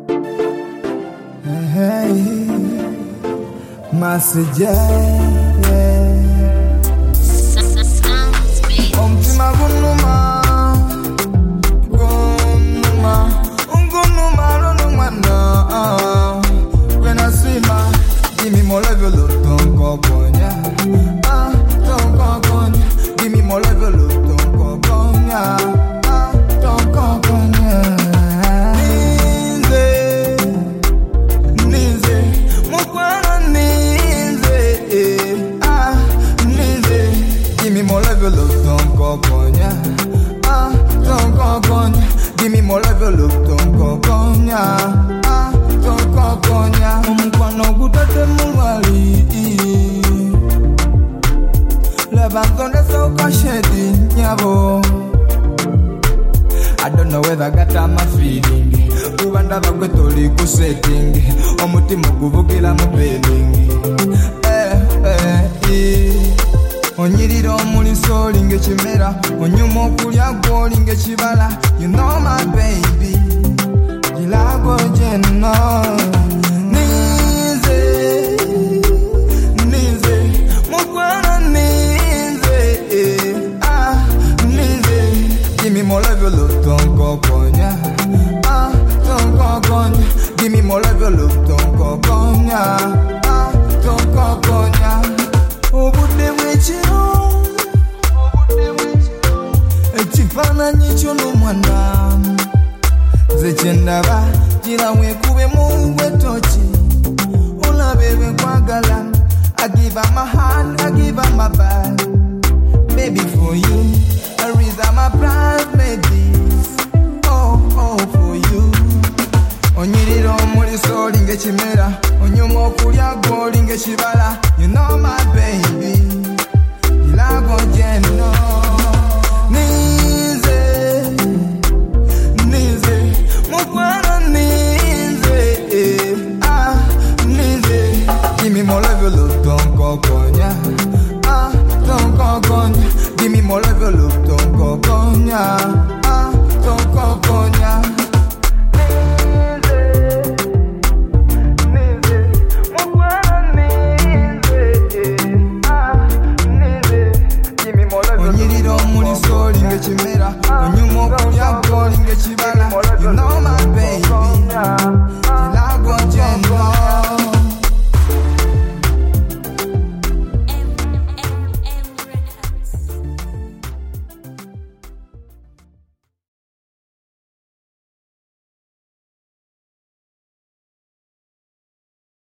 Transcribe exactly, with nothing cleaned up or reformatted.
Hey, Masija, Omtima gunuma, gunuma, ungunuma, runumana. When I see my, give me more level, don't go bonya. Ah, don't go bonya. Give me more level, don't go bonya. Ah, don't go bonya. Give me more level of don't go gonya. Ah, don't go gonya. Give me more level of don't go gonya. Ah, don't go gonya. Mkwano gutate mwali. Le banzone so kashedi nyabo. I don't know whether I got my feeling. Ubanda bagwetoli kusetting. Omutima guvugila mu feeling. Eh, eh, eh. Onyirira omuliso linge chimera, onyuma okulya gwolinge chibala. You know my baby, jilago jeno. Nize, nize, mukwana nize. Ah, nize. Give me more level of don't go gonya. Ah, don't go gonya. Give me more level of don't go gonya. Ah, don't go gonya. Obude wechiro, obude wechiro. Echifana nyicho no mwana. Zechendaba, jira wekube muwe tochi. Ula bebe kwa gala. I give her my hand, I give her my back. Baby for you, I raise my pride, baby. Oh, oh for you. Onyiriro muri so linge chimera, onyuma okulya gwo linge chibala. You know my baby, ilago jeno. Nize, nize, mukwana nize. Ah, nize. Give me more level of don't go gonya. Ah, don't go gonya. Give me more level of don't go gonya.